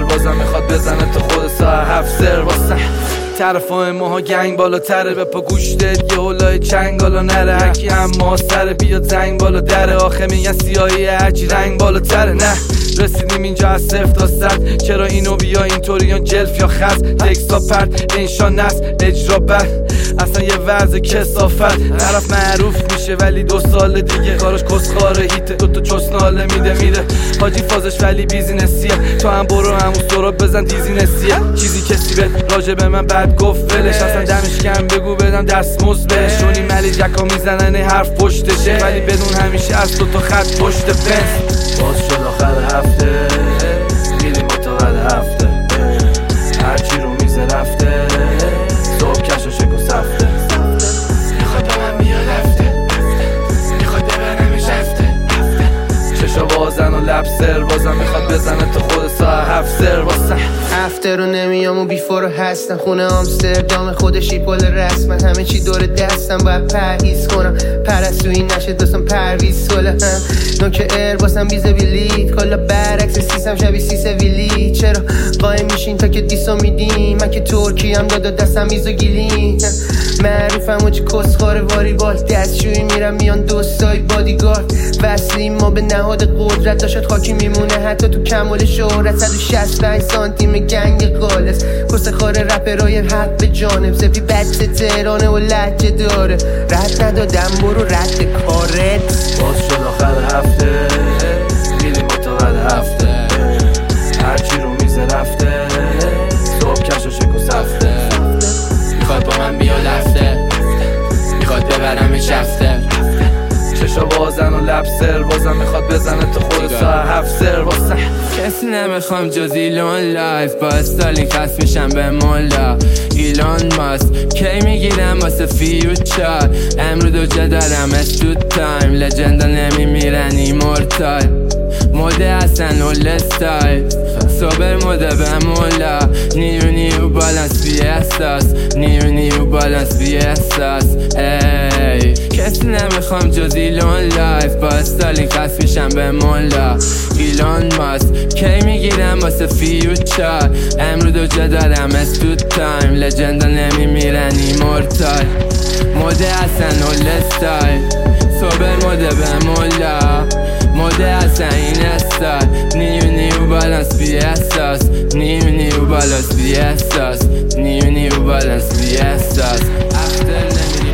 بازم میخواد بزنه تا خود ساعت 7 سر واسه طرفای ماها گنگ بالاتره به پا گوش داد یه هلای چنگالا نره هرکی اما سره بیاد زنگ بالا دره آخه میگن سیاهی هرچی رنگ بالاتره نه رسیدیم اینجا از 0 تا 100 چرا اینو بیا اینطوریان جلف یا خز تکستا پرد انشان نست اجرا بر اصلا یه وضع کسافت طرف معروف میشه ولی 2 سال دیگه کارش کسخاره هیته دوتا چسناله میده حاجی فازش ولی بیزینسیه تو هم برو همون سراب بزن دیزینسیه چیزی کسی به راجع به من بد گفت ولش اصلا دمش کم بگو بدم دستمزد بهش شونی ملی جکا میزنن حرف پشتشه ولی بدون همیشه از 2 تا خط پشت پنس باز شد آخر هفته میریم با تا بعد هفته هرچی رو میزه رفته صبح کش و شکو سفته میخواد با من بیا رفته میخواد ببرمش هفته چشا بازن و لب سر بازم میخواد بزنه تا خود ساعت 7 سر واسه هفته رو نمیام و بیفور رو هستم خونه آمستردام خودشی پل رسمن همه چی دور دستم باید پرهیز کنم پرستویی نشه دوستم پرویز سله هم نوک ایر باسم بیزه بیلیت کلا برعکس سیسم شبیه سیسه ویلی چرا قایم میشین تا که دیسو میدیم من که ترکی هم دادا دستم میزو گیلین معروفم و چی کسخاره واریبال دستشویی میرم میان دوستای بادیگارد وصلیم ما به نهاد قدرت داشت خاکی میمونه حتی تو کمال شهرت 165 سانتیم گنگ قالس کس خاره رپرای حق به جانب سفی بچه تهرانه و لحجه داره رد ندادم برو رد کارت باز شد آخر هفته میریم با تا بعد هفته هرچی رو میزه رفته صبح کش و شکو سفته میخواد با من بیا لفته میخواد ببرمش هفته چشا بازن و لب سر بازم میخواد بزنه تا خود ساعت 7 سر واسه کسی نمیخوام جز ایلون لایف با استالین خست میشم به مولا ایلون ماست کی میگیرم واسه فیوچر امرو دو جا دارم استود تایم لجندا نمیمیرن ایمورتال موده هستن اول استایل صبر موده به مولا نیو بالانس بی احساس نیو بالانس بی احساس ای کسی نمیخوام جز ایلون لایف با استالین خست میشم به مولا ایلون ماست کی میگیرم واسه فیوچر امرو دو جا دارم استود تایم لجندا نمیمیرن ایمورتال موده هستن اول استایل صبر موده به مولا موده هستن این استایل نیو بالانس بی احساس نیو بالانس بی احساس نیو بالانس بی احساس